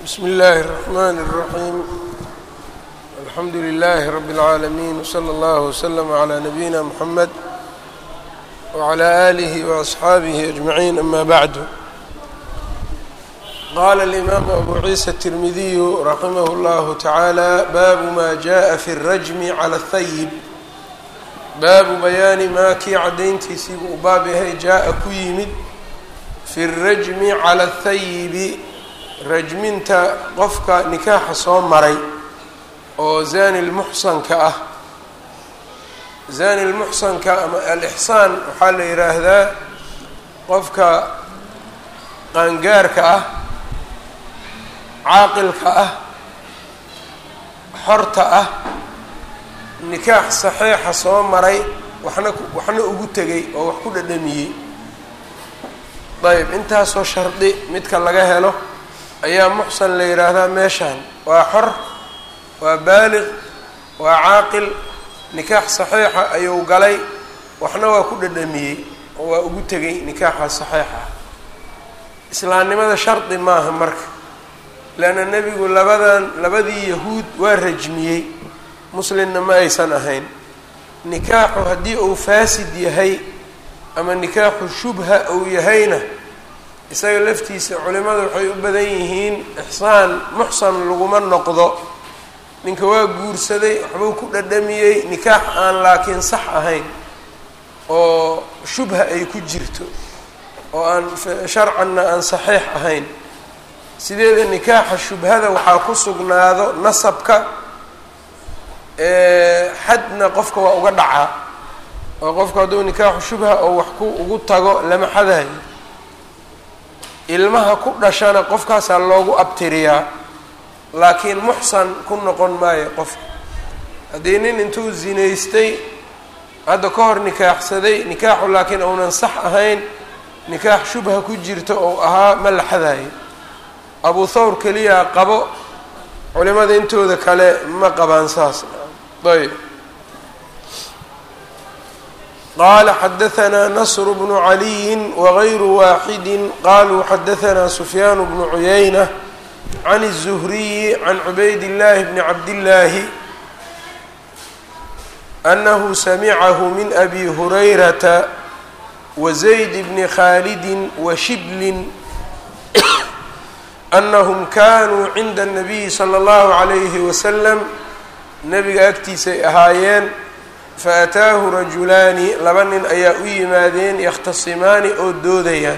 بسم الله الرحمن الرحيم الحمد لله رب العالمين وصلى الله وسلم على نبينا محمد وعلى آله وأصحابه أجمعين أما بعد قال الإمام أبو عيسى الترمذي رحمه الله تعالى باب ما جاء في الرجم على الثيب baabu bayaani maa kii caddayntiisiibu u baab yahay jaa-a ku yimid fi rajmi cala athayibi rajminta qofka nikaaxa soo maray oo zaani lmuxsanka ah zaani lmuxsanka ama alixsaan waxaa la yidhaahdaa qofka qaangaarka ah caaqilka ah xorta ah nikaax saxiixa soo maray waxna ugu tegay oo wax ku dhadhamiyey ayb intaasoo shardi midka laga helo ayaa muxsan la yidhaahdaa meeshaan waa xor waa baaliq waa caaqil nikaax saxiixa ayuu galay waxna waa ku dhadhamiyey oo waa ugu tegay nikaaxa saxiixa islaamnimada shardi maaha marka leanna nebigu labadii yahuud waa rajmiyey muslimna ma aysan ahayn nikaaxu haddii uu faasid yahay ama nikaaxu shubha uu yahayna isaga laftiisa culimadu waxay u badan yihiin ixsaan muxsan laguma noqdo ninka waa guursaday waxbuu ku dhadhamiyey nikaax aan laakiin sax ahayn oo shubha ay ku jirto oo aan sharcanna aan saxiix ahayn sideeda nikaaxa shubhada waxaa ku sugnaado nasabka xadna qofka waa uga dhacaa oo qofka hadduu nikaaxu shubha oo wax ugu tago lama xadayo ilmaha ku dhashana qofkaasaa loogu abtiriyaa laakiin muxsan ku noqon maayo qofka haddii nin intuu zinaystay hadda ka hor nikaaxsaday nikaaxu laakiin uunan sax ahayn nikaax shubha ku jirta oo ahaa ma la xadayo abu thawr keliyaa qabo culimada intooda kale ma qabaan saas ayb qala xadaثna nasr bnu عaliyi wغayru waaxidi qaluu xadaثna sufyaan bnu cuyayna can الزhriyi can cubayd الlahi bni cabdالlahi anahu samicahu min abi hurayrata wazayd bni khalidi washiblin anahum kanuu cinda الnabiyi slى اllahu عalayhi waslm nabiga agtiisay ahaayeen faataahu rajulaani laba nin ayaa u yimaadeen yakhtasimaani oo doodayaan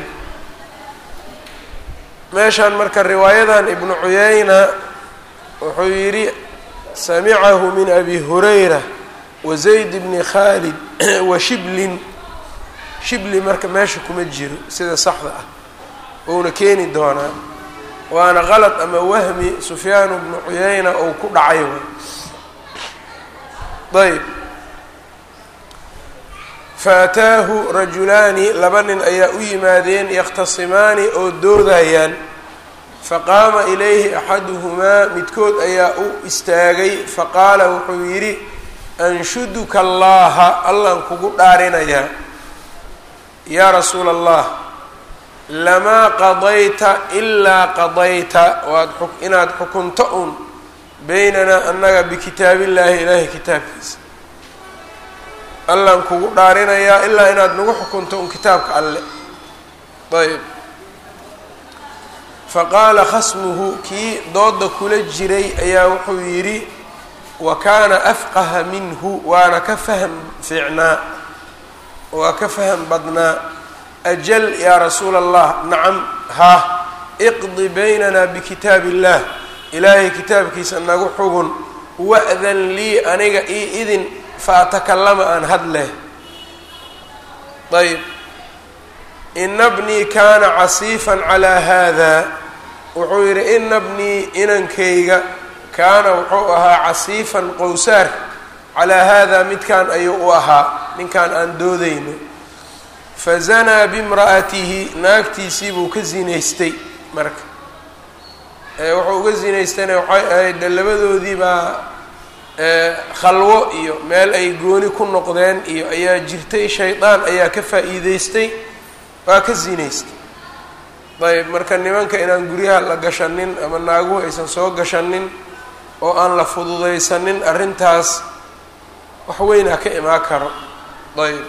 meeshaan marka riwaayadan ibnu cuyayna wuxuu yidhi samicahu min abi hurayra wa zayd bni khaalid wa shiblin shibli marka meesha kuma jiro sida saxda ah ouna keeni doonaa waana qalad ama wahmi sufyaan bnu cuyayna ou ku dhacay ayb faataahu rajulaani laba nin ayaa u yimaadeen yakhtasimaani oo doodayaan faqaama ilayhi axaduhumaa midkood ayaa u istaagay faqaala wuxuu yidhi anshuduka allaha allaan kugu dhaarinayaa yaa rasuula allah lamaa qadayta ilaa qadayta inaad xukunto un beynanaa annaga bikitaabillaahi ilaahay kitaabkiisa allaan kugu dhaarinayaa ilaa inaad nagu xukunto un kitaabka alle ayb faqaala khasmuhu kii dooda kula jiray ayaa wuxuu yidhi wa kaana afqaha minhu waana ka faham fiicnaa waa ka faham badnaa ajal yaa rasuula allah nacam haa iqdi baynanaa bikitaabi illaah ilaahay kitaabkiisa nagu xugun wa'dan lii aniga ii idin faatakallama aan hadleh ayb ina bnii kaana casiifan calaa haadaa wuxuu yidhi ina bnii inankayga kaana wuxuu ahaa casiifan qowsaar calaa haadaa midkaan ayuu u ahaa ninkaan aan doodayno fazanaa bimra'atihi naagtiisii buu ka zinaystay marka wuxuu uga zinaystayna waxay ahayd de labadoodii baa khalwo iyo meel ay gooni ku noqdeen iyo ayaa jirtay shaydaan ayaa ka faa'iideystay waa ka zinaystay ayb marka nimanka inaan guryaha la gashanin ama naaguhu aysan soo gashanin oo aan la fududaysanin arrintaas wax weynaa ka imaan karo. ayb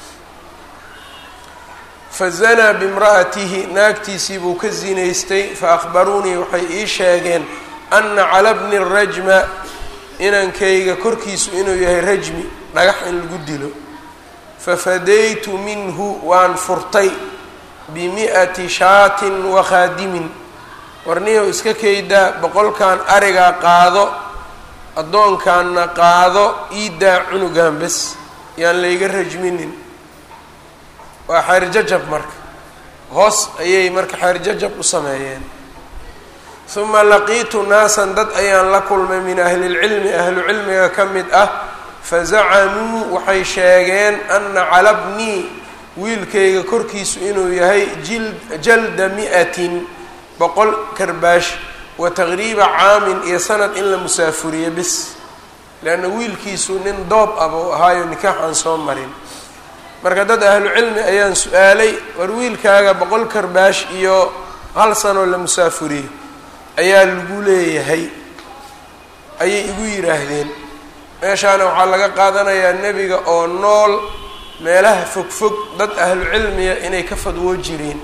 fazanaa bimra'atihi naagtiisii buu ka zinaystay faأkhbaruunii waxay ii sheegeen ana cala bni rajma inankayga korkiisu inuu yahay rajmi dhagax in lagu dilo. fafadaytu minhu waan furtay bimi'ati shaatin wakhaadimin warniyow iska kaydaa 100kan arigaa qaado addoonkaanna qaado iidaa cunugan bes yaan layga rajminin. waa xeerjajab marka hoos ayay marka xeerjajab u sameeyeen. uma laqiitu naasan dad ayaan la kulmay min ahli lcilmi ahlu cilmiga ka mid ah fazacamuu waxay sheegeen ana cala bnii wiilkayga korkiisu inuu yahay jalda 100 100 karbaash wa taqriiba caamin iyo sanad in la musaafuriye bis leanna wiilkiisu nin doob ah buu ahaayo nikaax aan soo marin. marka dad ahlu cilmi ayaan su-aalay war wiilkaaga 100 karbaash iyo 1 sanoo la musaafuriye ayaa lagu leeyahay ayay igu yidhaahdeen. meeshaana waxaa laga qaadanayaa nebiga oo nool meelaha fogfog dad ahlu cilmiya inay ka fadwoo jireen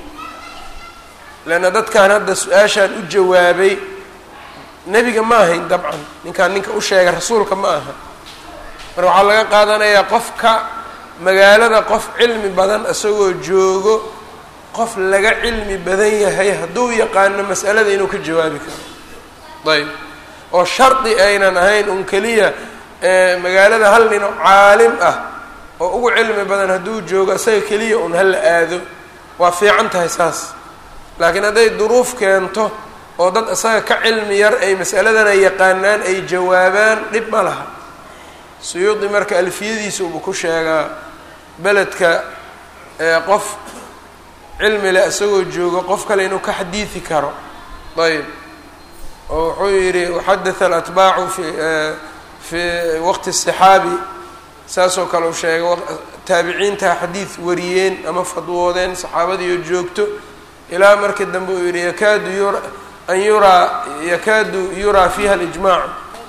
leanna dadkan hadda su-aashaan u jawaabay nebiga ma ahayn dabcan ninkaan ninka u sheegay rasuulka ma aha. marka waxaa laga qaadanayaa qofka magaalada qof cilmi badan isagoo joogo qof laga cilmi badan yahay hadduu yaqaano mas'alada inuu ka jawaabi karo. ayb oo shardi aynan ahayn un keliya magaalada hal nin oo caalim ah oo ugu cilmi badan hadduu joogo isaga keliya un hala aado waa fiican tahay saas. laakiin hadday duruuf keento oo dad isaga ka cilmi yar ay mas'aladana yaqaanaan ay jawaabaan dhib ma laha. suyuudi marka alfiyadiisa uba ku sheegaa beledka qof cilmi leh isagoo joogo qof kale inuu ka xadiidi karo. ayb oo wuxuu yidhi waxadatha alatbaacu fi waqti الصxaabi saasoo kale u sheegay taabiciinta xadiid wariyeen ama fadwoodeen saxaabadiioo joogto ilaa markii dambe uu yihi yakaadu yuraa fiiha اlijmaac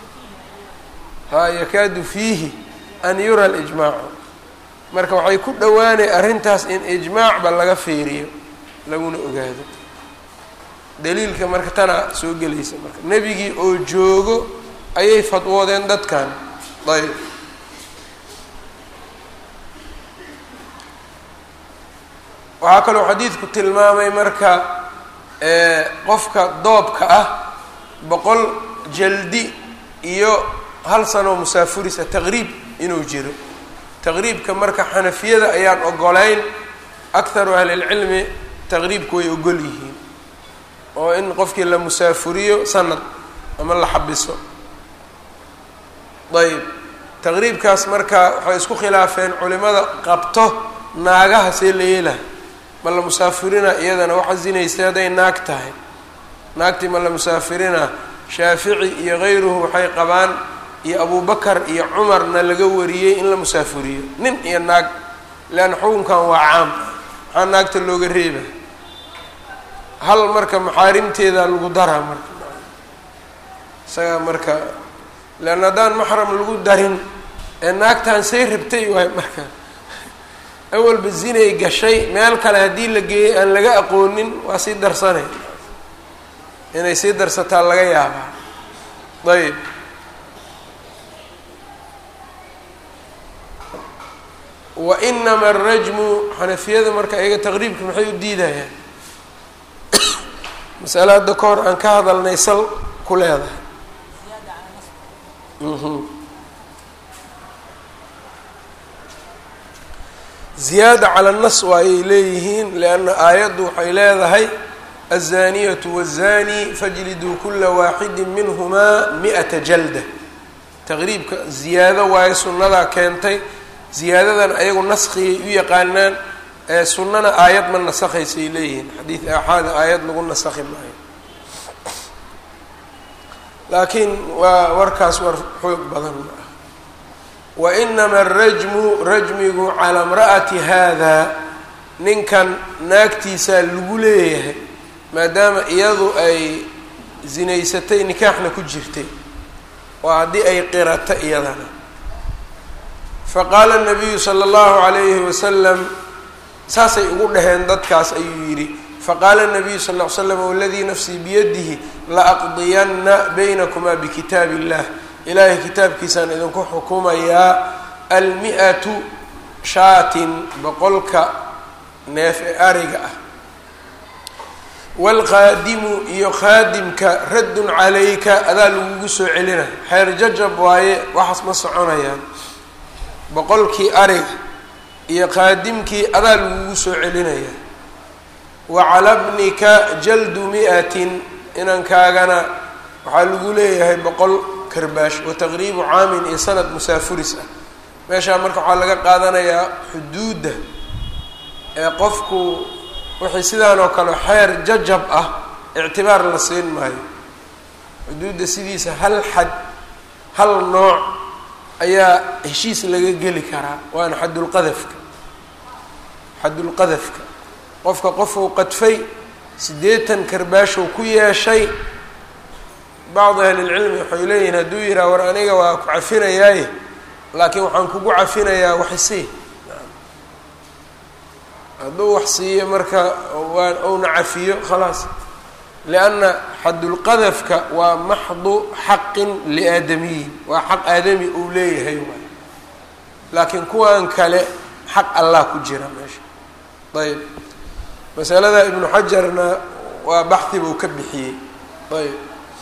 yakaadu fiihi an yura اlijmaacu marka waxay ku dhowaanay arrintaas in ijmaacba laga feeriyo laguna ogaado. daliilka marka tanaa soo gelaysa marka nebigii oo joogo ayay fadwoodeen dadkan. ayb waxaa kaloo xadiidku tilmaamay marka qofka doobka ah 100 jaldi iyo 1 sanoo musaafurisa taqriib inuu jiro. taqriibka marka xanafiyada ayaan ogolayn akharu ahli lcilmi taqriibku way ogol yihiin oo in qofkii la musaafuriyo sanad ama la xabiso. ayb taqriibkaas marka waxay isku khilaafeen culimada qabto naagaha see la yeelaha ma la musaafirina iyadana waxa zinaystay hadday naag tahay naagtii ma la musaafirina. shaafici iyo kayruhu waxay qabaan iyo abubakar iyo cumarna laga wariyey in la musaafuriyo nin iyo naag leanna xukunkan waa caam maxaa naagta looga reeba hal marka maxaarimteeda lagu daraa marka isagaa marka leanna haddaan maxram lagu darin ee naagtan say rabtay waay marka awalba zinay gashay meel kale haddii la geeyey aan laga aqoonin waa sii darsanay inay sii darsataa laga yaabaa. ayb wa inama arajmu xanafiyada marka iyaga taqriibka maxay u diidayaan masale hadda ka hor aan ka hadalnay sal ku leedahay. ziyaada cala nas waa ayay leeyihiin lianna aayaddu waxay leedahay الزانية والزاني فاجلدوا كل واحد منهما 100 جلدة. تقريبka ziyaado waayo sunnadaa keentay ziyaadadan ayagu naskigay u yaqaanaan sunnana aayad ma nasakhaysay leeyihiin xadiid aaxaada aayad lagu nasakhi maayo laakiin waa warkaas war xoog badan ma ah. wainama الrajmu rajmigu calى اmra'ati hada ninkan naagtiisaa lagu leeyahay maadaama iyadu ay zinaysatay nikaaxna ku jirtay waa haddii ay qirato iyadana. faqaala nabiyu sala allahu calayhi wasalam, saasay ugu dhaheen dadkaas ayuu yidhi. faqaala nabiyu sal ll ly slam waladii nafsii biyadihi laaqdiyanna baynakumaa bikitaabi illah, ilaahay kitaabkiisaan idinku xukumayaa. almi'atu shaatin, boqolka neef ee ariga ah. waalqaadimu iyo qaadimka raddun calayka, adaa lagugu soo celina, xeer jajab waaye, waxaas ma soconayaan. boqolkii ariga iyo qaadimkii adaa lagugu soo celinaya. wa cala bnika jaldu mi'atin, inankaagana waxaa lagu leeyahay 100 karbaash. wa taqriibu caamin iyo sanad musaafuris ah. meeshaa marka waxaa laga qaadanayaa xuduudda ee qofku wixii sidaan oo kale xeer jajab ah ictibaar la siin maayo. xuduudda sidiisa hal xad, hal nooc ayaa heshiis laga geli karaa, waana xadulqadafka. xadulqadafka qofka qofuu qadfay 80 karbaashuu ku yeeshay. bacdu ahlilcilmi waxay leeyihiin hadduu yidhaha war aniga waa ku cafinayaaye laakiin waxaan kugu cafinayaa waxisii, hadduu wax siiyo marka uuna cafiyo khalaas. lianna xadulqadafka waa maxdu xaqin liaadamiyin, waa xaq aadami uu leeyahay waay. laakiin kuwan kale xaq allah ku jira meesha. ayb, masalada ibnu xajarna waa baxhi buu ka bixiyey. ayb,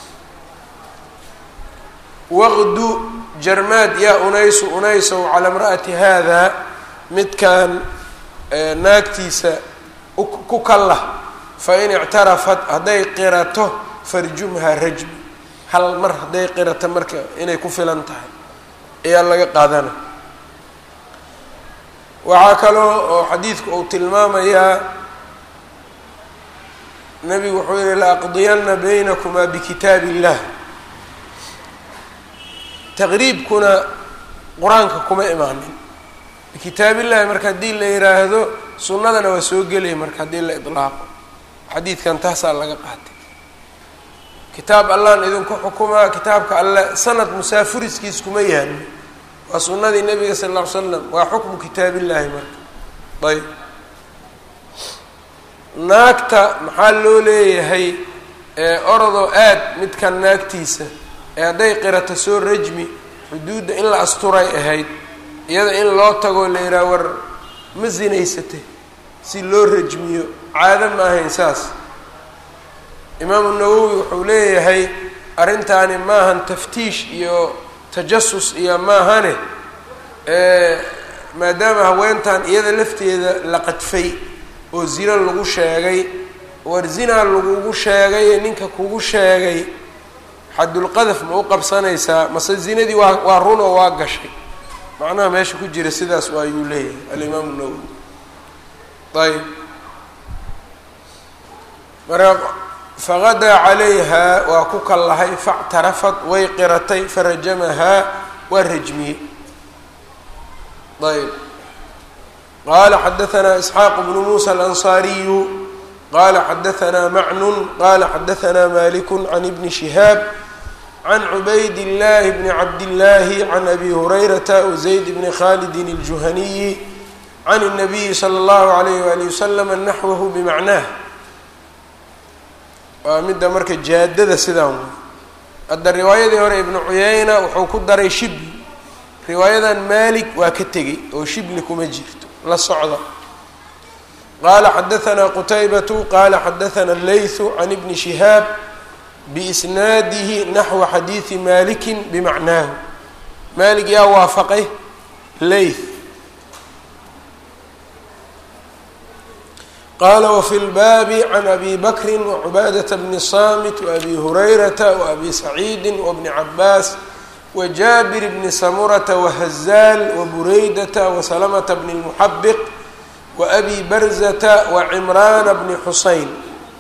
waqdu jarmaad yaa unaysu unaysow calaa imra'ati haada, midkan naagtiisa ku kallah. fain ictarafat, hadday qirato farjumha rajmi, hal mar hadday qirato marka inay ku filan tahay ayaa laga qaadana. waxaa kaloo oo xadiidku uu tilmaamayaa, nabigu wuxuu yihi laaqdiyanna baynakumaa bikitaab illah. taqriibkuna qur-aanka kuma imaanin, bikitaab illahi marka haddii la yidhaahdo sunnadana waa soo gelaya marka haddii la idlaaqo. xadiidkan taasaa laga qaatay. kitaab allahan idinku xukumaa, kitaabka alle sanad musaafuriskiis kuma yaalo, waa sunnadii nabiga sal lla ly slam, waa xukmu kitaabillaahi marka. ayb, naagta maxaa loo leeyahay orodoo aad midkan naagtiisa ee hadday qirato soo rajmi, xuduudda in la asturay ahayd, iyada in loo tagoo la yidhaha war ma sinaysatay si loo rajmiyo, caado ma ahayn saas. imaamu nawowi wuxuu leeyahay arrintaani maahan taftiish iyo tajasus iyo maahane, maadaama haweentan iyada lafteeda la qadfay oo zina lagu sheegay, war zinaa lagugu sheegay ee ninka kugu sheegay xadulqadaf ma u qabsanaysaa mase zinadii waa run oo waa gashay? macnaha meesha ku jira sidaas ayuu leeyahay alimaamu nawowi. ayb, marka faqadaa calayha waa ku kallahay, factarafat way qiratay, farajamahaa waa rajmiyey. ayb, qaala xadaanaa isxaaq bnu muusa alansaariyu qaala xadaanaa macnun qaala xadaanaa maliku can ibni shihaab can cubayd llaahi bni cabdillaahi can abi hurayrata wazayd bni khalidin aljuhaniyi can الnabiyi salى اllahu alayh wali waslama naxwahu bimacnaah. waa midda marka jaadada sidaan wey. hadda riwaayadii hore ibnu cuyayna wuxuu ku daray shibli, riwaayadan malik waa ka tegey oo shibli kuma jirto, la socda. qaala xadaanaa qutaybatu qaala xadaanaa allaythu can ibni shihaab biisnaadihi naxwa xadiidi malikin bimacnaahu. malik yaa waafaqay layth. qaala wafi lbaabi can abi bakri wacubaadata bni samit waabi hurayrata waabi saciidi wabni cabaas wajaabir bni samurata wahazaal wabureydata wasalamata bni lmuxabiq waabi barzata wacimraana bni xusayn.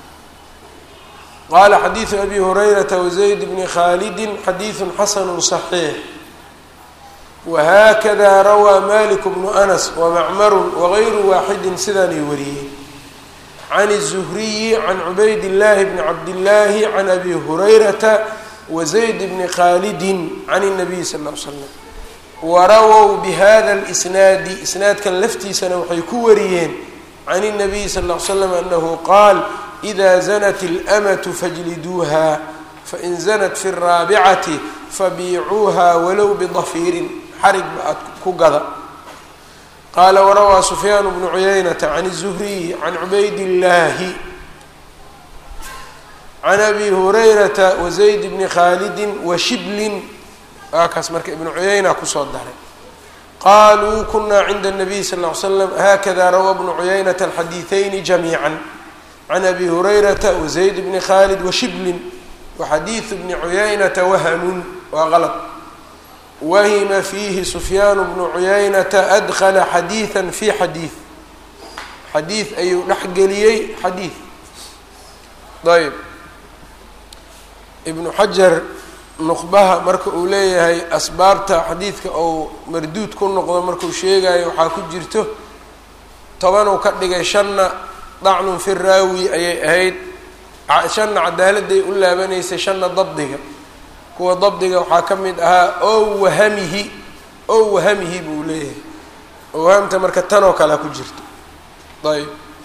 qaala xadiidu abi hurayrata wazayd bni khalidin xadiidu xasanu صaxiix. wahaakada rawaa malik bnu anas wamacmaru wagayru waaxidin sidaanay wariyeen. can الزهriyi can cubayd الlahi bni cabdillaahi can abi hurayrata wazayd bni khaalidi can الnabiy sal ll ly slam warawow bihada اlisnaadi isnaadkan laftiisana waxay ku wariyeen can الnabiy sal ll ly slam anahu qaal إida zanat اlamatu fajliduuha fain zanat fi الraabicati fabiicuuha walow bidafiirin xarigba aad ku gada. qaala warawaa sufyaan bnu cuyaynata can الzuhriyi can cubayd اllaahi can abi hurayrata wazayd bni khaalidi washiblin waakaas marka ibnu cuyayna kusoo daray. qaluu kuna cinda الnabiy sal ll ly slam hakada rawaa bnu cuyaynata alxadiiثayni jamiica can abi hurayrata wazayd bni khaalid washiblin waxadiiثu bni cuyaynata wahamun waa qalad. wahima fiihi sufyaan bnu cuyaynata adkla xadiiثa fi xadiiث xadiid ayuu dhexgeliyey xadiid. ayb ibnu xajar nuqbaha marka uu leeyahay asbaabta xadiidka ou marduud ku noqdo markuu sheegayo waxaa ku jirto 10 uu ka dhigay 5 dacnun fi raawi ayay ahayd 5 cadaaladay u laabanaysay 5 dabdiga kuwa dabdiga waxaa ka mid ahaa ow wahamihi buu leeyahay wahamta marka tan oo kalea ku jirto. ayb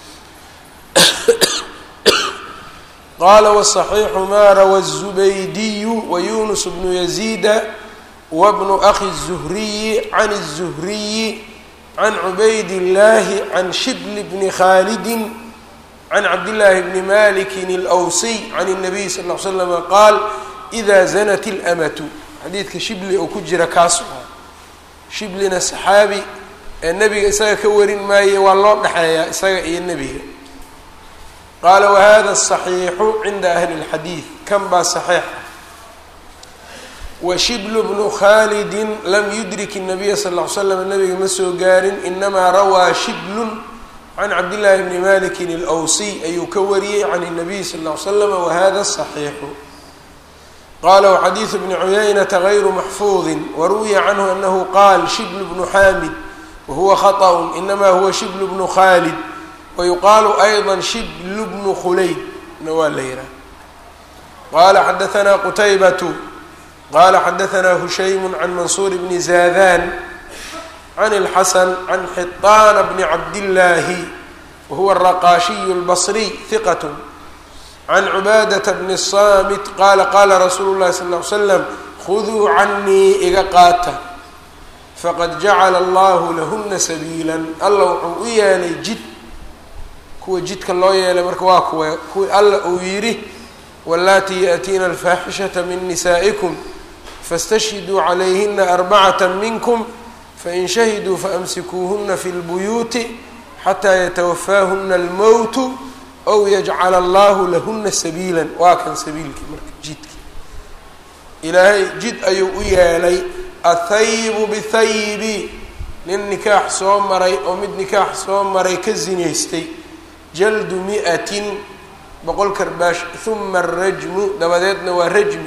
qaala wالصaxiixu ma rawa الزubaydiyu wayunus bnu yaziida wabnu akhi الزuhriyi can الزuhriyi can cubayd اllaahi can shibl bni khaalidi can cabdillaahi bni malikin اlأwsiy can الnabiy sal ll ly slama qaal إida zanat اlamatu xadiidka shibli oo ku jira kaas shiblina saxaabi ee nebiga isaga ka warin maaye waa loo dhexeeyaa isaga iyo nebiga. qaala wahada الصaxiixu cinda ahli اlxadiid kan baa صaxiixa washiblu bnu khaalidi lam yudrik الnabiya sal ll ly slam nabiga ma soo gaarin inamaa rawaa shiblun can cabdillaahi bni malikin اlأwsiy ayuu ka wariyey can الnabiy sal ll ly slam wahada صaxiixu. qala wxadiiثu bni cuyaynata غayru maxfuudi waruwiya canhu anahu qaal shibl bnu xaamid wahuwa khaطأ inama huwa shibl bnu khaalid wayuqaalu ayضa shibl bnu khulayd na waa la yihaha. qala xadaثna qutaybatu qala xadaثna hushaymu can mansuur bni zaadan can اlxasan can xiطaana bni cabdillaahi wahuwa الraqaashiyu اlbصriy hiqat can cubaadata bni الsaamit qaala qaala rasuulu llahi sal ll ly slam khuduu canii iga qaata faqad jacala allahu lahuna sabiila alla wuxuu u yeelay jid kuwa jidka loo yeelay marka waa kuwii alla uu yidhi wallaatii yaأtiina alfaaxishata min nisaa'ikum fاstashhiduu calayhina 4 minkum fain shahiduu faamsikuuhuna fi اlbuyuuti xataa yatawafaahuna اlmowtu ow yajcala allahu lahuna sabiila waa kan sabiilkii marka jidki ilaahay jid ayuu u yeelay. athayibu bithayibi nin nikaax soo maray oo mid nikaax soo maray ka zinaystay jaldu 100 boqol karbaash uma arajmu dabadeedna waa rajmi.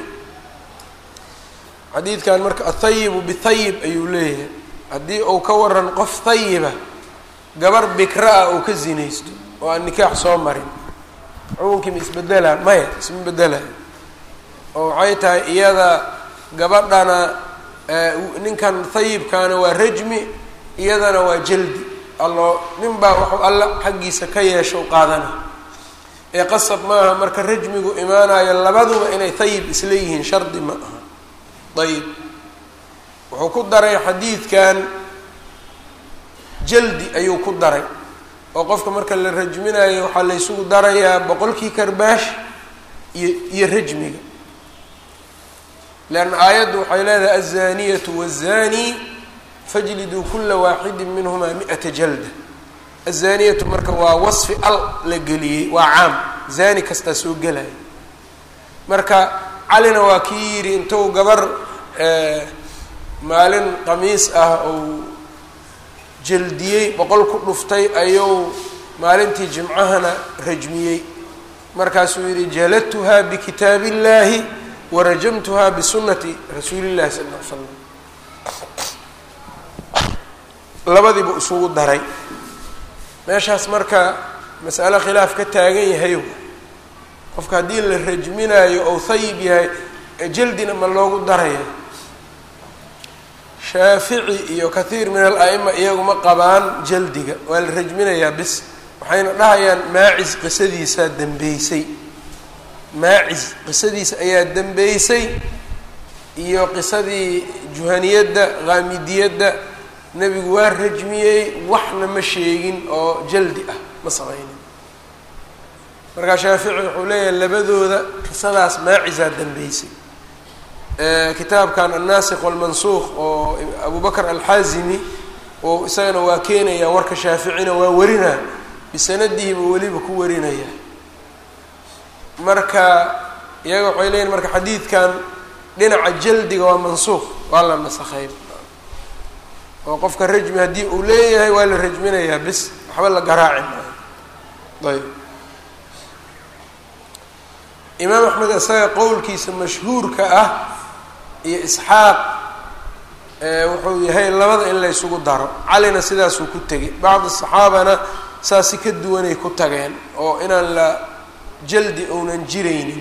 xadiidkan marka athayibu bithayib ayuu leeyahay haddii uu ka waran qof hayiba gabar bikra ah uu ka zinaysto oo aan nikaax soo marin xukunkii ma isbedelaa maya isma bedelayo oo waxay tahay iyada gabadhana ninkan hayibkaana waa rajmi iyadana waa jaldi allo nin baa waxuu alla xaggiisa ka yeesho qaadana ee qasab maaha marka rajmigu imaanayo labaduba inay hayib isla yihiin shardi ma aha. ayib wuxuu ku daray xadiidkan jaldi ayuu ku daray oo qofka marka la rajminayo waxaa la ysugu darayaa 100 karbaash iyo rajmiga leanna aayaddu waxay leedahay azaniyatu wazani fajliduu kula waaxidin minhumaa 100 jalda. azaniyatu marka waa wasfi al la geliyey waa caam zani kastaa soo gelaya marka calina waa kii yidhi intuu gabar maalin qamiis ah ou jaldiyey 100 ku dhuftay ayuu maalintii jimcahana rajmiyey markaasuu yidhi jaladtuhaa bikitaab illaahi warajamtuhaa bisunati rasuuli llahi sal ll ly slam labadiibu isugu daray meeshaas marka mas'alo khilaaf ka taagan yahay qofka haddii la rajminayo ou hayib yahay jaldina ma loogu daraya. shaafici iyo kathiir min al-a'ima iyaguma qabaan jaldiga, waa la rajminayaa bis. waxayna dhahayaan maacis qisadiisaa dembeysay, maacis qisadiisa ayaa dembeysay iyo qisadii juhaniyadda qaamidiyadda nebigu waa rajmiyey, waxna ma sheegin oo jaldi ah ma samaynin. markaa shaafici wuxuu leeyahay labadooda qisadaas maacisaa dembeysay. kitaabkan annaasikh walmansuukh oo abu bakr alxaazimi oo isagana waa keenaya warka shaaficina waa warinaa bisanadihiba weliba ku warinaya. marka iyaga waxay leeyihin marka xadiidkan dhinaca jaldiga waa mansuukh, waa la nasakhay oo qofka rajmi haddii uu leeyahay waa la rajminayaa bis, waxba la garaacin maayo. ayb imaam axmed isaga qowlkiisa mashhuurka ah iyo isxaaq wuxuu yahay labada in la ysugu daro. calina sidaasuu ku tegay, bacdi saxaabana saasi ka duwanay ku tageen oo inaan la jaldi ounan jiraynin.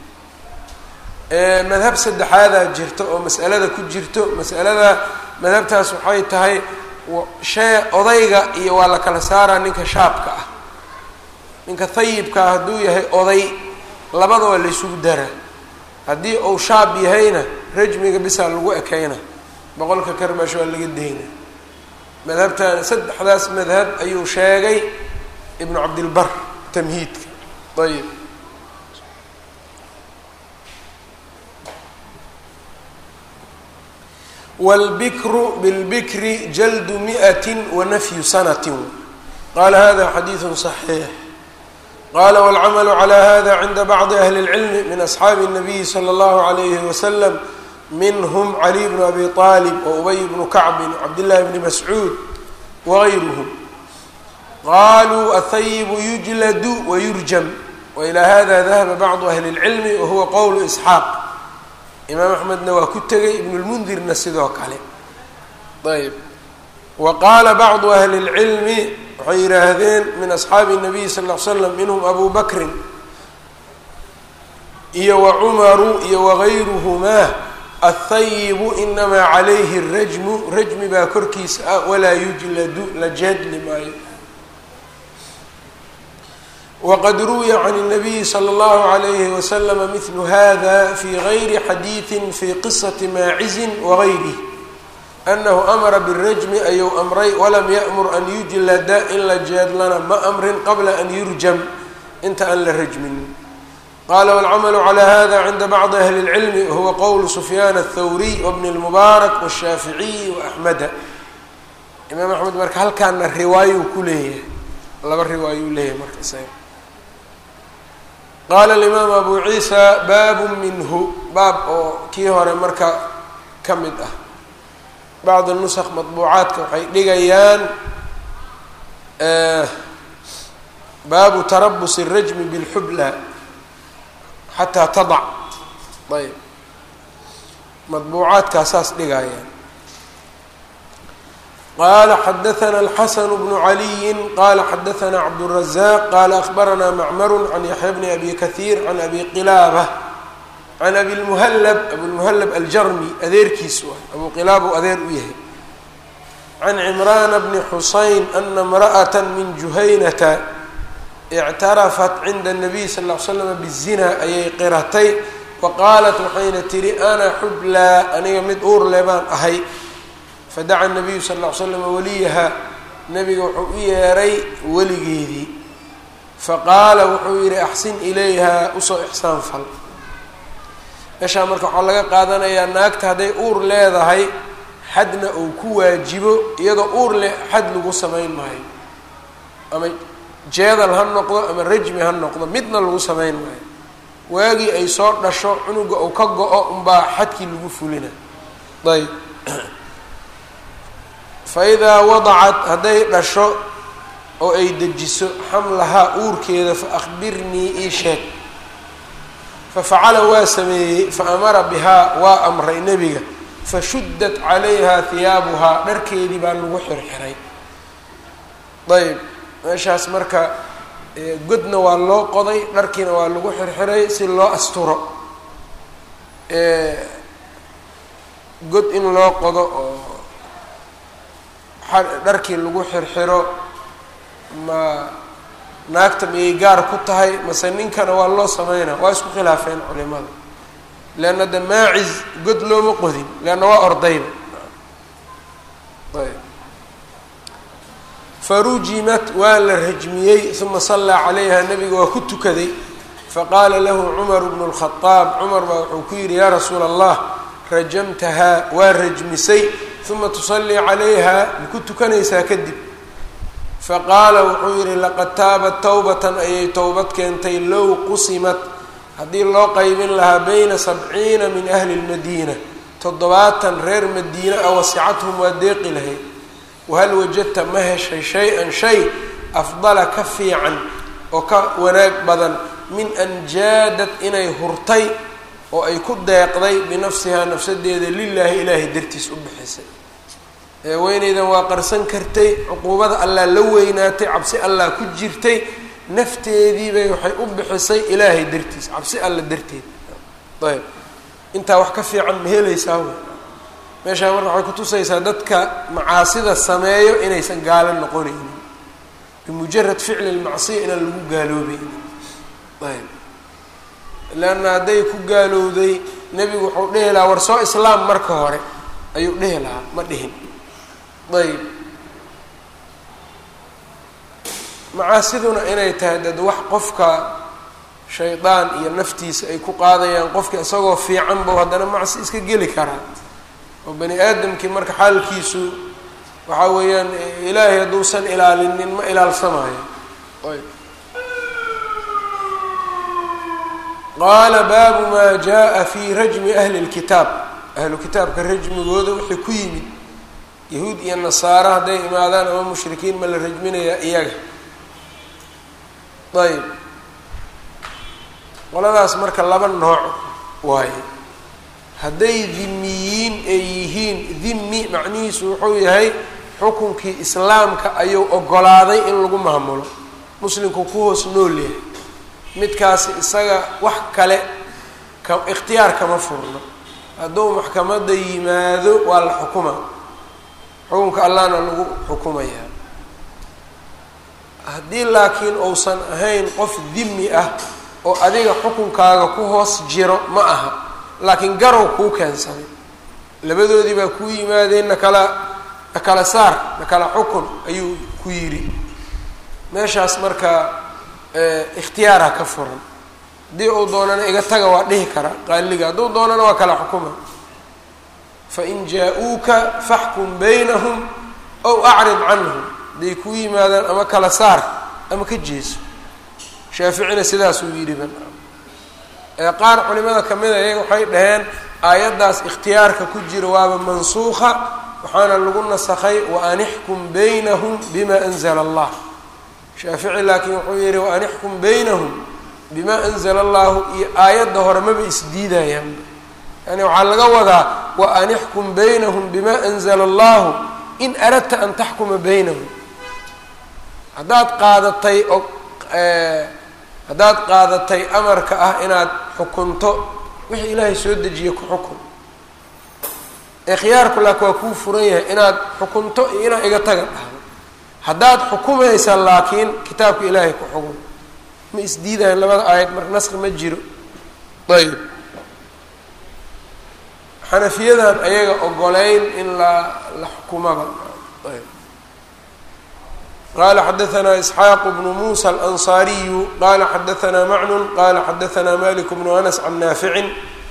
madhab saddexaadaa jirta oo mas'alada ku jirto. mas'alada madhabtaas waxay tahay odayga iyo waa la kala saaraa ninka shaabka ah. ninka hayibkaa hadduu yahay oday, labada waa la ysugu daraa. haddii uu shaab yahayna rajmiga bisaa lagu ekeyna, boqolka karbash waa laga deyna. madhabtan saddexdaas madhab ayuu sheegay ibnu cabdilbar tamhiidka. ayb wاlbikru bilbikri jaldu 100 wanafyu sanaة qala hada xadiiثu صaxiix. qala wاlcamalu عlى hada cinda bacضi ahli اlcilmi min asxaabi الnabiyi slى اllahu عalayhi waslm minhm cali bn abi طaalib waubay bnu kacbin wcabdillahi bni mascuud wagayruhm qaluu ahayibu yujladu wayurjam wailى hada dahaba bacضu ahli اlcilmi wahuwa qowl isxaaq. imaam axmedna waa ku tegay, ibnulmundirna sidoo kale. ayb wa qaala bacdu ahli اlcilmi waxay yidhaahdeen min asxaabi الnabiy sal ll ly slam minhum abu bakrin iyo wa cumaru iyo wagayruhumaa aلthayibu inamaa calayhi الrajmu, rajmi baa korkiisa ah, walaa yujladu, la jeedli maayo. wqad ruwiya can الnabiyi slى اllahu عalayhi waslama mihlu hada fi gayri xadiiثi fi qisaةi maacizi wagayrih anahu amara birajmi ayuu amray walam ya'mur an yujlada, in la jeedlana ma amrin qabla an yurjam, inta aan la rajminin. qala wاlcamalu calى hada cinda bacdi ahli اlcilmi wahuwa qowl sufyaan الthawriy wbni اlmubaarak wالshaaficiyi waaxmeda. imaam axmed marka halkaana riwaayuu ku leeyahay, laba riwaayuu leeyahay marka isaga. qaala alimaam abu ciisa baabu minhu, baab oo kii hore marka ka mid ah. bacd nusakh madbuucaadka waxay dhigayaan baabu tarabusi الrajmi bاlxubla xataa tadac. ayb madbuucaadkaasaas dhigayaan. qala xadaثna الxasn bn عaliyi qala xadaثna cabdالرaزاq qala أخbarana macmr can yaحya bni abi kaثيir can abi qilaabة can abi اlmuhlb abulmuhlb aljarmi adeerkiisu ah, abu qilaaba u adeer u yahay. can cimrana bni xusayn ana اmraأaة min juhaynata اctarafat cinda الnabiy sal اه l slm bالzina ayay qiratay faqaalat waxayna tihi ana xublaa, aniga mid uur le baan ahay. fadaca nabiyu sal ll ly slam waliyaha, nabiga wuxuu u yeeray weligeedii. faqaala wuxuu yihi axsin ilayha, usoo ixsaan fal. meeshaa marka waxaa laga qaadanayaa naagta hadday uur leedahay xadna uu ku waajibo, iyadoo uur leh xad lagu samayn maayo, ama jeedal ha noqdo ama rajmi ha noqdo, midna lagu samayn maayo. waagii ay soo dhasho cunuga uu ka go-o unbaa xadkii lagu fulina. ayb faidaa wadacat hadday dhasho oo ay dejiso xamlahaa uurkeeda faأkhbirnii ii sheeg. fafacala waa sameeyey, faamara bihaa waa amray nebiga, fashuddat calayha hiyaabuhaa, dharkeedii baa lagu xirxiray. ayb meeshaas marka godna waa loo qoday, dharkiina waa lagu xirxiray si loo asturo. God in loo qodo oo dharkii lagu xirxiro ma naagta miyay gaar ku tahay mase ninkana waa loo sameynaa, waa isku khilaafeen culimada. leanna de maaciz god looma qodin, leanna waa ordayba. ayb farujimat waa la rajmiyey, uma sallaa calayha, nabiga waa ku tukaday. faqaala lahu cumar bnu lkhadaab, cumar baa wuxuu ku yidhi yaa rasuula allah rajamtahaa waa rajmisay, uma tusallii calayha maku tukanaysaa kadib. faqaala wuxuu yidhi laqad taabat towbatan ayay towbad keentay low qusimat haddii loo qaybin lahaa bayna 70 min ahli lmadiina 70 reer madiina a wasicathum waa deeqi lahayd. wahal wajadta ma heshay shay-an shay afdala ka fiican oo ka wanaag badan min an jaadad inay hurtay oo ay ku deeqday binafsihaa nafsadeeda lilaahi ilaahay dartiis u bixisay. weynaydan waa qarsan kartay, cuquubada allah la weynaatay, cabsi allah ku jirtay, nafteediibay waxay u bixisay ilaahay dartiis, cabsi alla darteed. ayb intaa wax ka fiican ma helaysaa wey. meeshaa marka waxay kutusaysaa dadka macaasida sameeyo inaysan gaalo noqonaynin, bimujarad ficli lmacsiya inaan lagu gaaloobaynin. ayb leanna hadday ku gaalowday nebigu wuxuu dhehi lahaa war soo islaam marka hore ayuu dhehi lahaa, ma dhihin. ayb macaasiduna inay tahay dad wax qofka shaydaan iyo naftiisa ay ku qaadayaan, qofka isagoo fiican buu haddana macsi iska geli karaa. oo bani aadamkii marka xaalkiisu waxaa weeyaan ilaahay hadduusan ilaalinin ma ilaalsamaayo. ayb qaala baabu maa jaa fi rajmi ahli lkitaab, ahlu kitaabka rajmigooda wixii ku yimid. yahuud iyo nasaara hadday imaadaan ama mushrikiin ma la rajminayaa iyaga. ayb qoladaas marka laba nooc waaye. hadday dhimiyiin ay yihiin, dhimi macnihiisu wuxuu yahay xukunkii islaamka ayuu ogolaaday in lagu maamulo, muslimku ku hoos nool yahay. midkaasi isaga wax kale ikhtiyaar kama furno, hadduu maxkamadda yimaado waa la xukumaa, xukunka allahna lagu xukumayaa. haddii laakiin uusan ahayn qof dhimi ah oo adiga xukunkaaga ku hoos jiro ma aha, laakiin garow kuu keensaday, labadoodii baa kuu yimaadeen nakala saar, nakala xukun ayuu ku yidhi. meeshaas marka ikhtiyaara ka furan. haddii uu doonana iga taga waa dhihi karaa qaaliga, hadduu doonana waa kala xukuma. fain jaa-uuka faxkum baynahum ow acrid canhum, hadday kuu yimaadaan ama kala saar ama ka jeeso. shaaficina sidaasuu yidhi ban. qaar culimada kamida iyaga waxay dhaheen aayaddaas ikhtiyaarka ku jira waaba mansuuqa, waxaana lagu nasakhay waan ixkum baynahum bima anzala allah. shaafici laakiin wuxuu yihi waan ixkum baynahum bima anzala allahu iyo aayadda hore maba isdiidayaan. yani waxaa laga wadaa waan ixkum baynahum bima anzala allahu in aradta an taxkuma baynahum. haddaad qaadatay amarka ah inaad xukunto wixii ilaahay soo dejiye ku xukun. khiyaarku laakin waa kuu furan yahay inaad xukunto iyo inaad iga taga dhahdo. haddaad xukumaysa laakiin kitaabka ilaahay ku xukun, ma isdiidayan labada aayad, marka naski ma jiro. ayb xanafiyadan ayaga ogoleyn in la xukumaba. ayb qala xadaثna isxaaq bnu musa alanصariyu qala xadaثna macnun qala xadaثna malik bnu anas can naaficin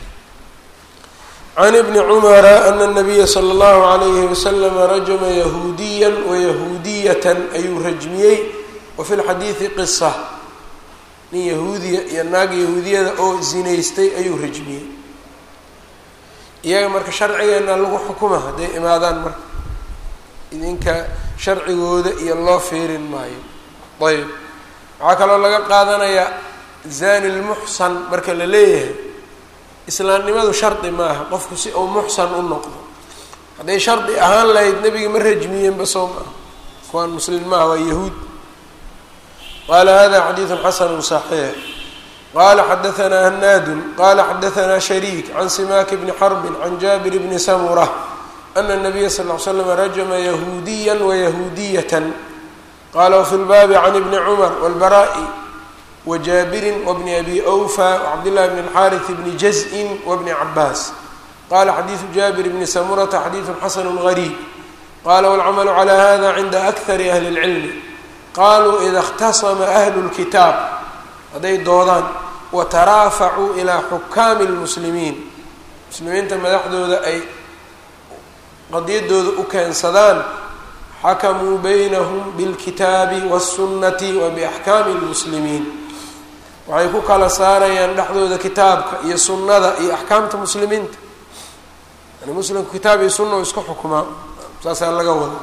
can ibni cumara ana الnabiya slى اllahu عalayhi waslama rajma yahuudiya wayahuudiyatan ayuu rajmiyey. wafi lxadiidi qisa, nin yahuudiya iyo naag yahuudiyada oo zinaystay ayuu rajmiyey. iyaga marka sharcigeena lagu xukuma hadday imaadaan, marka idinka sharcigooda iyo loo fiirin maayo. ayb waxaa kaloo laga qaadanayaa zani lmuxsan marka la leeyahay islaamnimadu shardi maaha qofku si uu muxsan u noqdo. hadday shardi ahaan lahayd nebiga ma rajmiyeenba soo maaha, kuwaan muslin maaha waa yahuud. qala hada xadiiثu xasn صaxiix qala xadaثna hanaad qala xadaثna shariik can simak bni xrb can jabir bni samurة ana الnabiya sal ly slam rajma yahuudiya wayahuudiyat qala wfi lbaabi can ibni cmar wاlbaraaءi wajabiri wbni abi أwfa wcabdالlahi bn اlxariث bni jazءi wbni cabaas qala xadiiثu jabir bni samurata xadiiثu xasn غariib qala wاlcamalu عlى hada cinda akari ahli اlcilmi qaluu ida اkhtasma ahlu اlkitaab hadday doodaan wataraafacuu ilaa xukaami اlmuslimiin muslimiinta madaxdooda ay qadiyadooda u keensadaan xakamuu baynahum bilkitaabi wالsunnati wa biaxkaami اlmuslimiin waxay ku kala saarayaan dhexdooda kitaabka iyo sunnada iyo axkaamta muslimiinta yani muslimku kitaab iyo sunna u isku xukumaa saasaa laga wada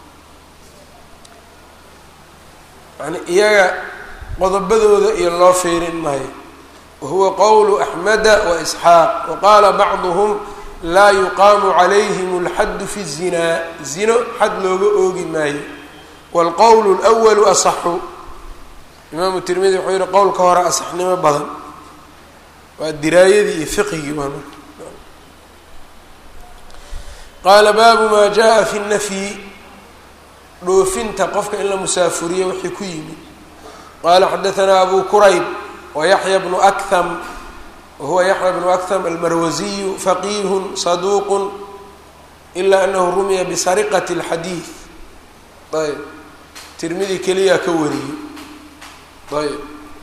yani iyaga qodobadooda iyo loo fiirin maayo wahuwa qowlu axmeda waisxaaq waqaala bacduhum laa yuqaamu calayhim اlxaddu fi الzinaa zino xad looga oogi maayo wاlqowl اlأwalu asaxu imaamu tirmidi wuxuu yihi qowlka hore asaxnimo badan waa diraayadii iyo fiqigii waa marka qaala baabu maa jaءa fi الnafyi dhoofinta qofka in la musaafuriyo wixii ku yimid qala xadaثna abu kurayb wayaحya bnu akham wahuwa yaxya bnu akham almarwasiyu faqiih saduuq ila anahu rumiya bisariqaة اlxadiiث ayb tirmidi keliyaa ka wariyey ayb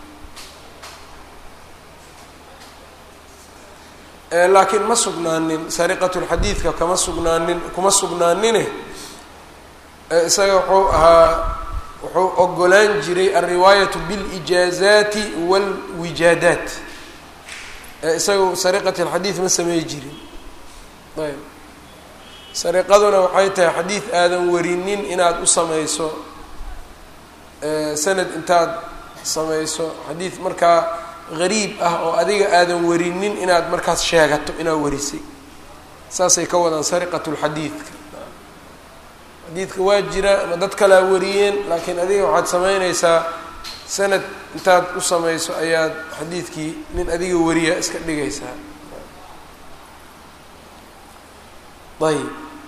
laakiin ma sugnaanin sariqaة اlxadiidka kuma sugnaanine isaga wuxuu ahaa wuxuu ogolaan jiray alriwaayatu biاlijaazaati wاlwijaadaat isaga sariqat اlxadiid ma samey jirin ayb sariqaduna waxay tahay xadiid aadan warinin inaad u samayso sanad intaad samayso xadiid markaa gariib ah oo adiga aadan warinin inaad markaas sheegato inaad warisay saasay ka wadaan sariqat اlxadiidka xadiidka waa jira ama dad kalaa wariyeen laakiin adiga waxaad samaynaysaa sanad intaad u samayso ayaad xadiidkii nin adiga wariya iska dhigaysaa ayb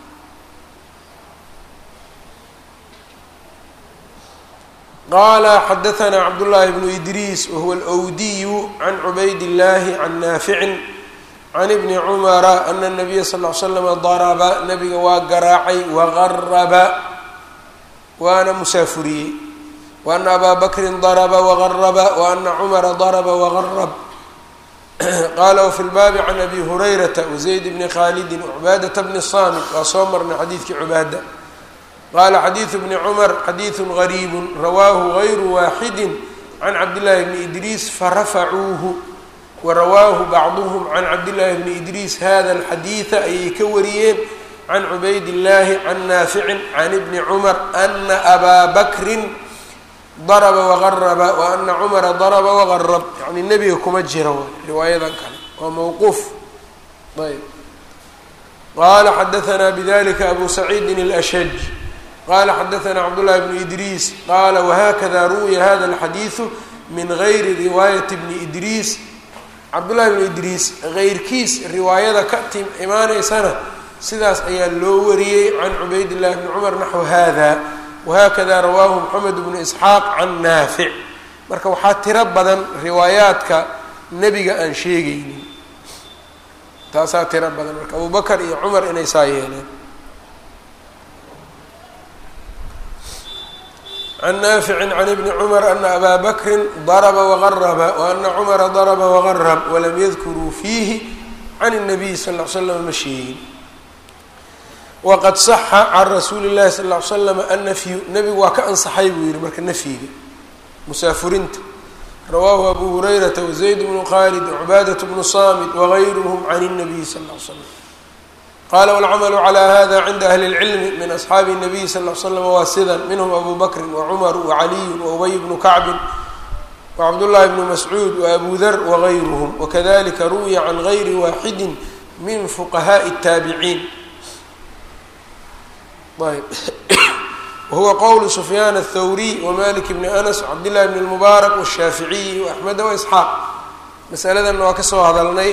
qala xadaثna cabdالlahi bnu idriis wahuwa alwdiyu can cubayd اllahi can naaficin can ibni cumara ana الnabiya sal ll ly slama daraba nabiga waa garaacay wagaraba waana musaafuriyey wa ana abaa bakrin daraba wagaraba wa ana cumara daraba wagarab qala wfi lbaabi can abi hurayrata wazayd bni khalidi wcubaadata bni samit waa soo marnay xadiidkii cubaada qala xadiiثu bni cumar xadiiثu gariibu rawaahu gayru waaxidi can cabdillahi bni idriis farafacuuhu warawaahu bacduhm can cabdillaahi bni idriis hada alxadiida ayay ka wariyeen can cubayd illaahi can naaficin can ibni cumar ana abaa bakrin daraba wagaraba wa ana cumara daraba wagarab yani nebiga kuma jira riwaayadan kale waa mawquuf ayb qala xadaثna bidalika abu saciidin اlashaj qala xadaثna cabdullahi bnu idriis qala wahakada ru'ya hada alxadiiثu min gayri riwaayati bni idriis cabdullahi bnu idriis keyrkiis riwaayada ka imaanaysana sidaas ayaa loo wariyey can cubayd llahi bni cumar naxwu hada wahakada rawaahu moxamed bnu isxaaq can naafic marka waxaa tiro badan riwaayaadka nebiga aan sheegaynin taasaa tiro badan marka abu bakar iyo cumar inay saa yeeleen can naaficin can ibni cumar ana abaa bakrin daraba wagaraba wa ana cumara daraba wagarab walam yadkuruu fiihi can الnabiy sal ll ly slam ma sheegin waqad saxa can rasuuli اllahi sal ll ly slam annafyu nebigu waa ka ansaxay buu yihi marka nafyiga musaafurinta rawaahu abu hurayrata wazayd bnu khalid wcubaadaة bnu samit wagayruhm can الnabiy sal ll ly slam qala wاlcamalu calى hada cinda ahli اlcilmi min asxaabi الnabiy sal ll slam waa sidan minhm abu bakri wacumar wacaliyu waubay bnu kacbin wacabdullahi bnu mascuud waabu dar wagayruhm wakadalika ru'ya can gayri waaxidi min fuqahaaءi الtaabiciin ayb wahuwa qowlu sufyaan aلthawriy wamalik bni anas wcabdillahi bn اlmubaarak wالshaaficiyi waaxmeda waisxaaq masaladanna waa ka soo hadalnay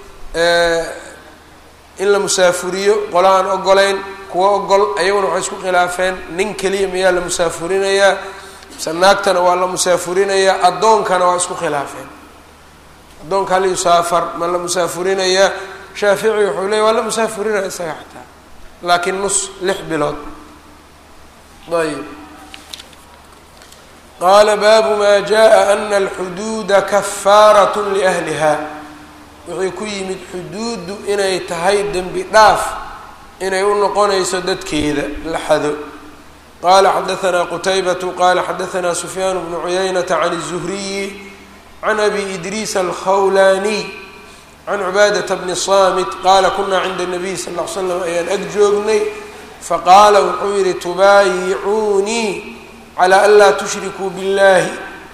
in la musaafuriyo qola aan ogolayn kuwa ogol ayaguna waxay isku khilaafeen nin keliya miyaa la musaafurinayaa mise naagtana waa la musaafurinayaa addoonkana waa isku khilaafeen addoonka hal yusaafar ma la musaafurinayaa shaafici wuxuu leeyay waa la musaafurinaya isaga xataa laakiin nus 6 bilood ayb qaala baabu maa jaa ana alxuduuda kafaarat liahliha wixii ku yimid xuduuddu inay tahay dembi dhaaf inay u noqonayso dadkeeda la xado qaala xadaanaa qutaybatu qaala xadaanaa sufyaan bnu cuyaynata can الzuhriyi can abi idriis alkhawlaaniy can cubaadata bni saamit qaala kunaa cinda الnabiy sal ll ly slam ayaan ag joognay faqaala wuxuu yihi tubaayicuunii calaa an laa tushrikuu biاllahi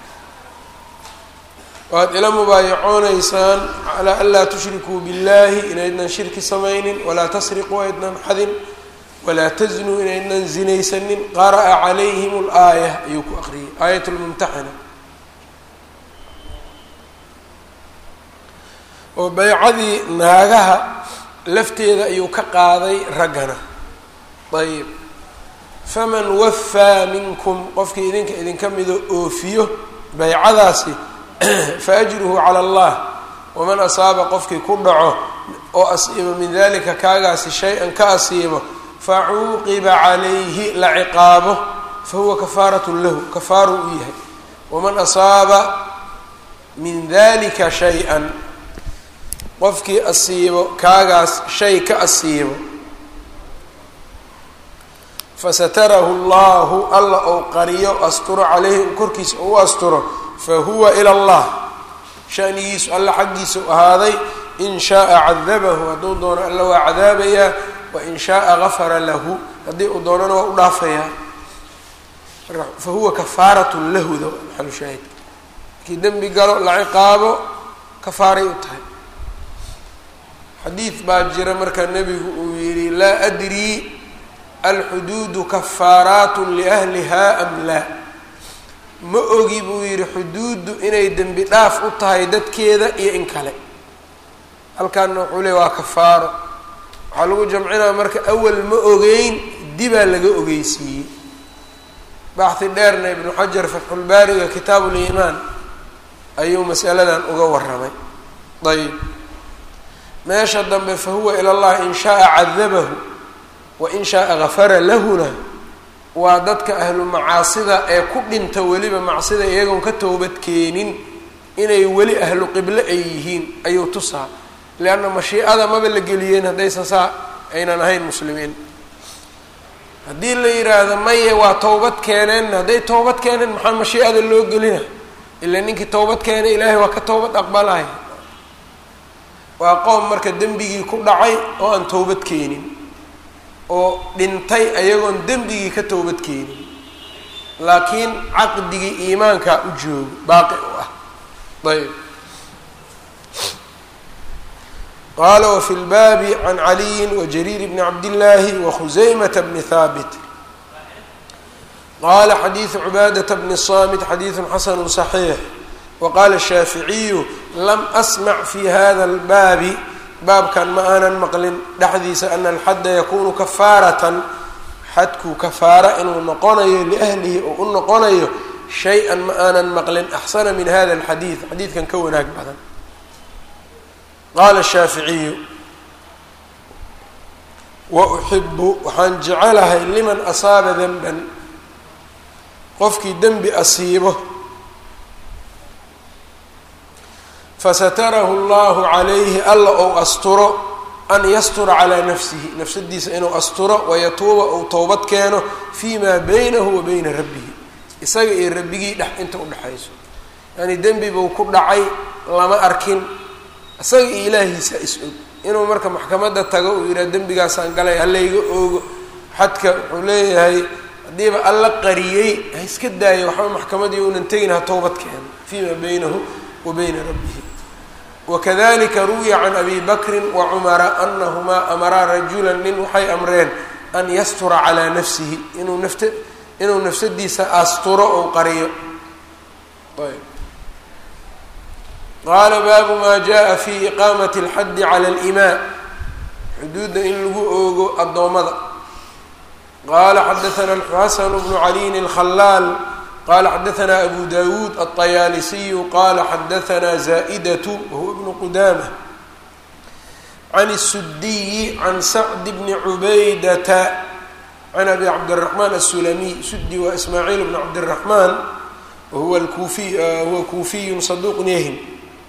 waad ila mubaayacoonaysaan calaa an laa tushrikuu biاllahi inaydnan shirki samaynin walaa tasriquu aydnan xadin walaa taznuu inaydnan zinaysanin qara'a calayhim اlaaya ayuu ku aqriyay aayat lmumtaxina oo baycadii naagaha lafteeda ayuu ka qaaday raggana ayb faman wafaa minkum qofkii idinka midoo oofiyo baycadaasi faajruhu cala allah waman asaaba qofkii ku dhaco oo asiibo min dalika kaagaasi shay-an ka asiibo facuuqiba calayhi la ciqaabo fahuwa kafaaratun lahu kafaaru u yahay waman asaaba min dalika shay-an qofkii asiibo kaagaas shay ka asiibo fasatarahu llahu alla ou qariyo asturo caleyhi korkiisa u asturo fahuwa ila allah shanigiisu alla xaggiisa u ahaaday in shaaa cadabahu hadduu doono alla waa cadaabayaa wain shaaa gafara lahu haddii uu doonana waa u dhaafayaa fahuwa kafaaratun lahuda maxalu shaahid markii dembi galo la ciqaabo kafaaray u tahay xadiid baa jira markaa nebigu uu yihi laa adrii alxuduudu kafaaraat liahliha am laa ma ogi buu yihi xuduuddu inay dembi dhaaf u tahay dadkeeda iyo in kale halkaana wuxuu leey waa kafaaro waxaa lagu jamcinaya marka awal ma ogeyn dibaa laga ogeysiiyey baxhi dheerna ibnu xajar fatxulbaariga kitaabu liimaan ayuu masaladan uga waramay ayb meesha dambe fahuwa ila llahi in shaaa cadabahu wain shaaa gafara lahuna waa dadka ahlu macaasida ee ku dhinta weliba macsida iyagoon ka toobad keenin inay weli ahlu qiblo ay yihiin ayuu tusaa leanna mashiicada maba la geliyeen haddaysan saa aynan ahayn muslimiin haddii la yidhaahdo maye waa towbad keeneen hadday towbad keeneen maxaa mashiicada loo gelina ilaa ninkii towbad keenay ilaahay waa ka towbad aqbalay waa qoom marka dembigii ku dhacay oo aan towbad keenin oo dhintay ayagoon dembigii ka towbad keenin laakiin caqdigii iimaanka u joogo baaqi u ah ayb qaala wafi lbaabi can caliyin wajariir bni cabdillaahi wakhusaymata bni haabit qaala xadiidu cubaadata bni saamit xadiidu xasanu صaxiix waqaala الshaaficiyu lam asmac fi hada اlbaabi baabkan ma aanan maqlin dhexdiisa ana alxadda yakunu kafaaratan xadku kafaara inuu noqonayo liahlihi oo u noqonayo shay-an ma aanan maqlin axsana min hada alxadiid xadiidkan ka wanaag badan qaala الshaaficiyu wa uxibu waxaan jecelahay liman asaaba denban qofkii dembi asiibo fasatarahu اllahu calayhi alla ou asturo an yastura calaa nafsihi nafsadiisa inuu asturo wayatuuba ou towbad keeno fii maa baynahu wa bayna rabbihi isaga iyo rabbigii inta udhexayso yani dembi buu ku dhacay lama arkin isaga iyo ilaahiisa is-og inuu marka maxkamadda tago uu yidhaha dembigaasaan galay halayga oogo xadka wuxuu leeyahay haddiiba alla qariyey ha iska daaya waxba maxkamadii uunan tegin ha towbad keeno fii maa baynahu wa bayna rabbihi wakadalika ruwiya can abi bakrin wacumara anahumaa amaraa rajulan nin waxay amreen an yastura calaa nafsihi inuu inuu nafsadiisa asturo ou qariyo. ayb qaala baabu maa jaa fi iqaamati اlxaddi cala اlimaa xuduudda in lagu oogo addoommada. qaala xadaثana xasan bnu caliyin اlkhalaal qala xadaثna abu dawuud aلطayaalisiyu qala xadaثna zaa'idatu wahuwa bnu qudamة can الsudiyi can sacd bni cubaydata can abi cabdالرaحman الsulamiy. sudi waa ismaaciil bn cabdالرaحman wahuwa huwa kuufiyu saduq yahim.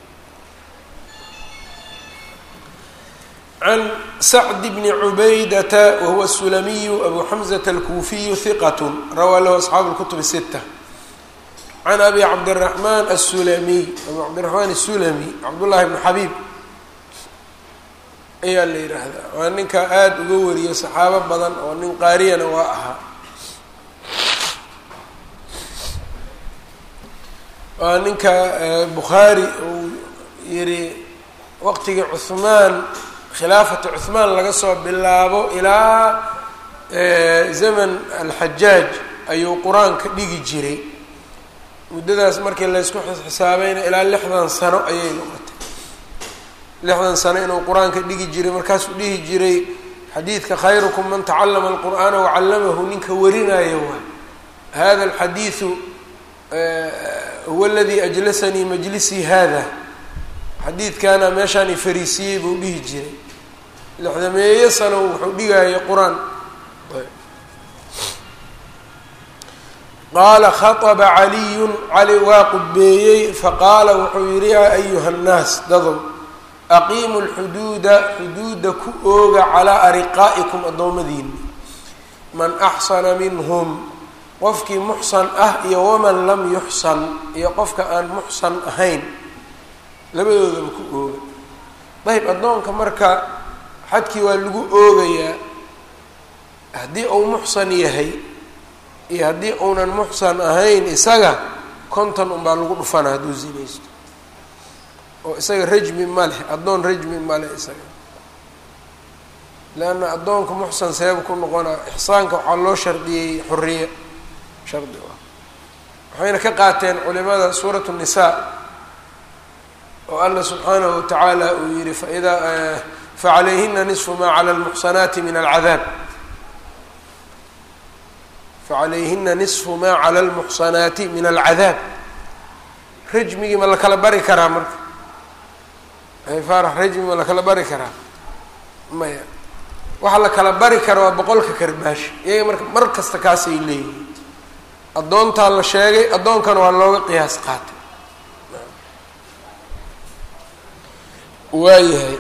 can sacd bni cubaydata wahuwa الsulamiyu abu xamزة الkuufiyu hiqat rawaa lahu asxaabu الkutub الsitة. can abi cabdالرaحman الsulamiy abu cabdالرaحman الsulami cabdullahi bn xabiib ayaa la yidhaahdaa. waa ninka aada uga wariyo saxaabo badan oo nin qaariyana waa ahaa. waa ninka bukhaari uu yihi waqtigii cuhmaan khilaafata cuhmaan laga soo bilaabo ilaa zaman alxajaaj ayuu qur-aanka dhigi jiray. muddadaas markii laysku xisaabayna ilaa 60 sano ayay noqotay. 60 sano inuu qur-aanka dhigi jiray. markaasuu dhihi jiray xadiidka khayrukum man tacallama alqur'aana wacallamahu ninka warinaayo waay. hada alxadiidu huwa aladii ajlasanii majlisii hada. xadiidkaana meeshaan ifariisiyey buu dhihi jiray. 60 sano wuxuu dhigayay qur-aan. qaala khaطba caliyun cali waa qudbeeyey faqaala wuxuu yihi yaa ayuha الnaas dadow aqiimu اlxuduuda xuduuda ku ooga calaa ariqaa'ikum addoommadiina. man axsana minhum qofkii muxsan ah iyo waman lam yuxsan iyo qofka aan muxsan ahayn labadoodaba ku ooga. ayb addoonka marka xadkii waa lagu oogayaa haddii uu muxsan yahay iyo haddii uunan muxsan ahayn isaga 50 unbaa lagu dhufana hadduu zinaysto oo isaga rajmi ma leh. addoon rajmi ma leh isaga leanna addoonka muxsan seeba ku noqonaa. ixsaanka waxaa loo shardiyey xuriya shardi ah. waxayna ka qaateen culimada suurat الnisaa oo alla subxaanahu watacaala uu yihi facalayhina nisfu maa cala اlmuxsanaati min alcadaab. facalayhina nisfu maa cala almuxsanaati min alcadaab. rajmigii ma la kala bari karaa marka? faarax rajmi ma la kala bari karaa? maya. waxa la kala bari kara waa 100 karbaash. iyaga marka mar kasta kaasay leeyihiin. addoontaa la sheegay addoonkana waa looga qiyaas qaatay. waayahay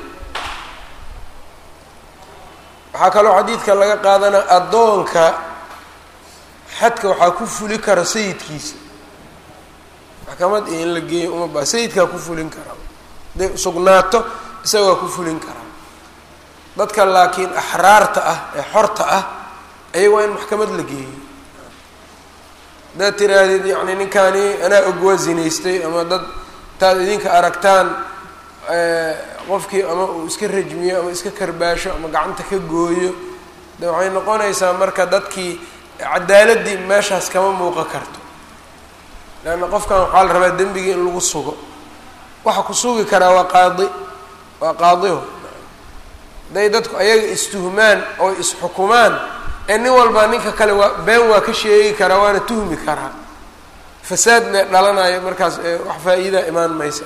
waxaa kaloo xadiidka laga qaadanaa addoonka xadka waxaa ku fuli kara sayidkiisa. maxkamad iyo in la geeyo uma baa sayidkaa ku fulin karaa. hadday usugnaato isaga waa ku fulin karaa. dadka laakiin axraarta ah ee xorta ah ayaga waa in maxkamad la geeyo. haddaad tiraahdid yacni ninkaani anaa og waa zinaystay ama dad intaad idinka aragtaan qofkii ama uu iska rajmiyo ama iska karbaasho ama gacanta ka gooyo de waxay noqonaysaa marka dadkii cadaaladii meeshaas kama muuqan karto. leanna qofkan waxaa la rabaa dembigii in lagu sugo. waxa ku sugi karaa waa qaadiho. hadday dadku ayaga istuhmaan oo isxukumaan ee nin walbaa ninka kale been waa ka sheegi karaa waana tuhmi karaa. fasaadna dhalanayo markaas wax faa-iida imaan maysa.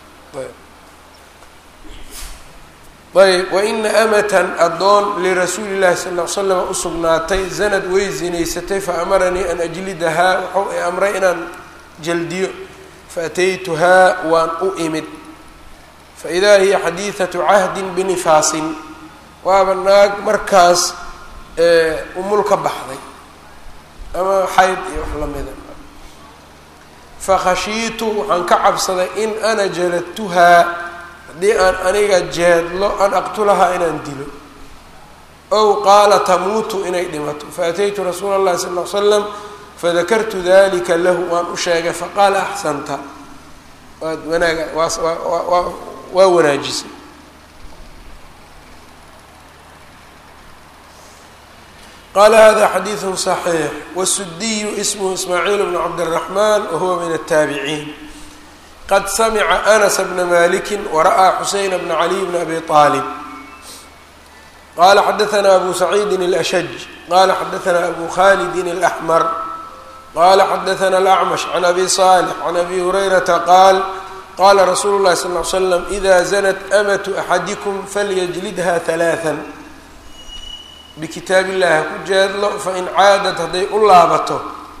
ayb waina amatan addoon lirasuuli llahi sal ll ly slam usugnaatay zanad way zinaysatay faamaranii an ajlidahaa wuxuu i amray inaan jaldiyo faataytuhaa waan u imid faidaa hiya xadiidatu cahdin binifaasin waaba naag markaas umul ka baxday ama xayd iyo wax lamida. fakhashiitu waxaan ka cabsaday in ana jaladtuhaa haddii aan aniga jeedlo an aqtulahaa inaan dilo ow qaala tamuutu inay dhimato. faataytu rasuula اllahi sal ll ly slam fadakartu dalika lahu waan u sheegay faqaala axsanta waad wanaaga waa wanaajisay. qala hada xadiiث صaxiix wالsudiyu ismhu ismaaciil bn cabdالرaحman wahuwa min الtaabiciin qad samca أnas bna maliki wara'aa xuseyn bna caliy bn abi طaalib qala xadaثna abu saciidi الأshaj qala xadaثna abu khalidi الأxmr qala xadaثna الأcmash can abi صالح can abi hurayrata qaal qala rasuulu الlahi sal اه ly slam إida zanت amatu axadikum falyajlidha ثaلaaثا bkitaab illahi ha ku jeedlo fain caadad hadday u laabato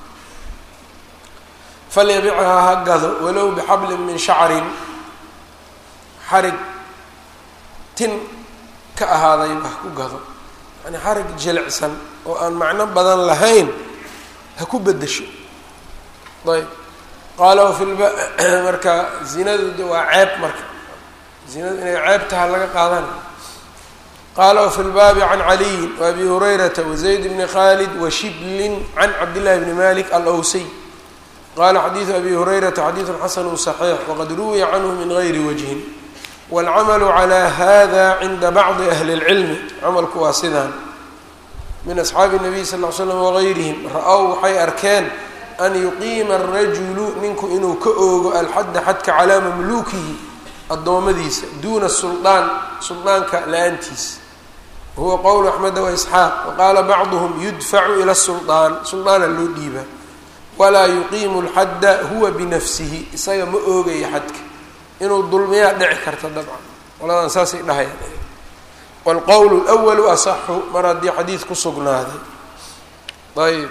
falyabichaa ha gado walow bixablin min shacrin xarig tin ka ahaadayba ha ku gado yani xarig jilicsan oo aan macno badan lahayn ha ku bedesho ayb qaala marka zinadu waa ceeb marka zinadu inay ceeb taha laga qaadanayo qala wfi lbaabi can caliyin waabi hurayrata wazayd bni khalid washiblin can cabdillahi bni malik alwsiy qala xadiidu abi hurayrata xadiidu xasanu صaxiix waqad ruwiya canhu min gayri wajhin wاlcamalu calى hada cinda bacdi ahli اlcilmi camalku waa sidaan min asxaabi الnabiy sal ly slam wagayrihim ra-ow waxay arkeen an yuqiima الrajulu ninku inuu ka oogo alxadda xadka calaa mamluukihi addoommadiisa duuna suldaanka la-aantiisa wahuwa qowlu axmeda waisxaaq waqaala bacduhum yudfacu ila suldaana loo dhiibaa walaa yuqiimu lxadda huwa binafsihi isaga ma oogayo xadka inuu dulmiyaa dhici karta dabcan qoladan saasay dhahayaan waalqowlu lwalu asaxu mar haddii xadiid ku sugnaaday ayb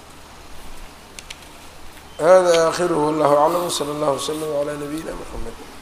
hada aakhiruhu wallahu aclam wsala allahu wslam calaa nabiyina mxamed